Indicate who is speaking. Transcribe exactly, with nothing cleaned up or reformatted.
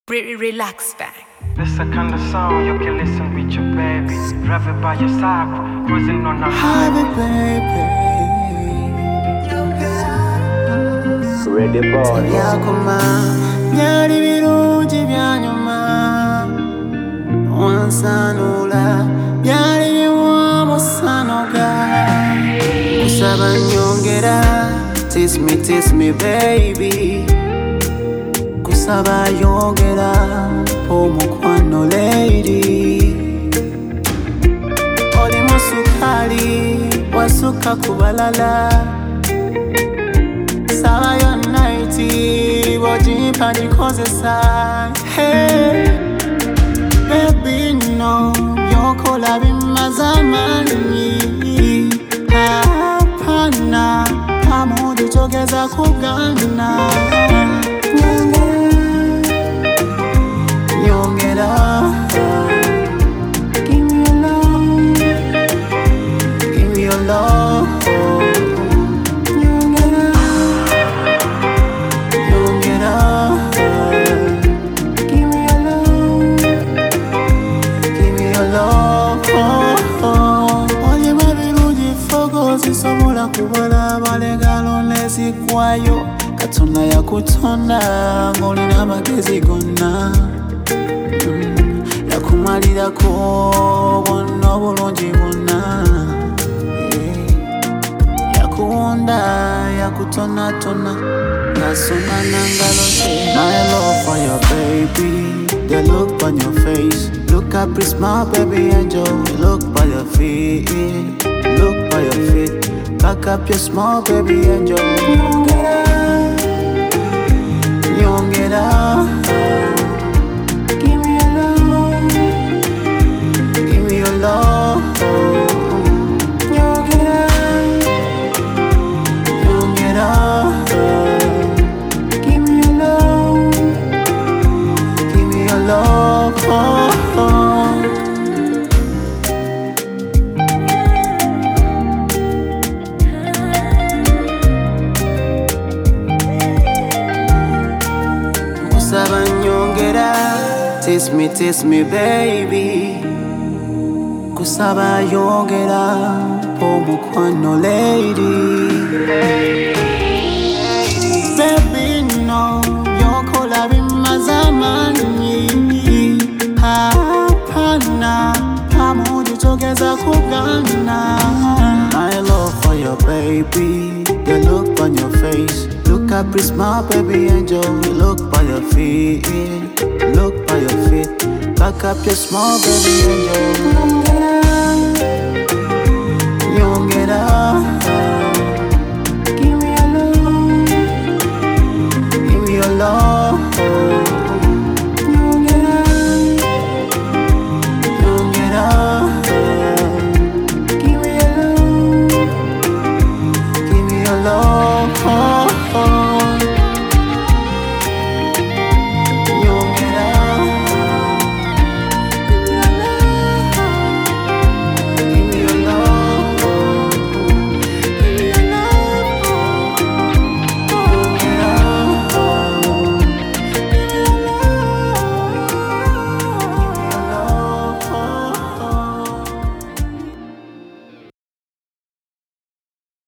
Speaker 1: Re- relax back.
Speaker 2: This a kind of song you can listen with your baby. Drive it by your side, cru- cruising on the highway.
Speaker 3: Ready boy.
Speaker 4: Yakuma, byali birungi byanyuma wansanula, byali biwamu sanoga kusaba nyongera, tease me, tease me baby, kusaba yongera omukwano lady, oli musukali wasuka kubalala, saba yo nighty bojimpa ndikozesa. Hey baby no byokola bimazamani, hapana pamudi togeza kugana nyongera, give me your love, give me your love. Sisobola kubola balegalo nesikwayo, Katonda yakutonda ng'olina amagezi gonna, mm, yakumalirako bonna obulungi bonna, yeah. Yakuwonda yakutonatona ngasoma nangalo ze. My love for your baby, the look on your face, look up, pretty smile baby angel, look by your feet, look by your feet, back up your small baby angel. Nyongera, give me your love, give me your love. Nyongera, nyongera, give me your love, give me your love. Oh, oh. Kusaba nyongera, taste me, taste me baby, kusaba yongera omukwano lady, baby no byokola bimazamani, hapana pamudi togeza kugana. My love for your baby, the look on your face, look up, pretty smile baby angel, look by your feet, look by your feet, back up your small baby angel. Nyongera, give me your love, give me your love.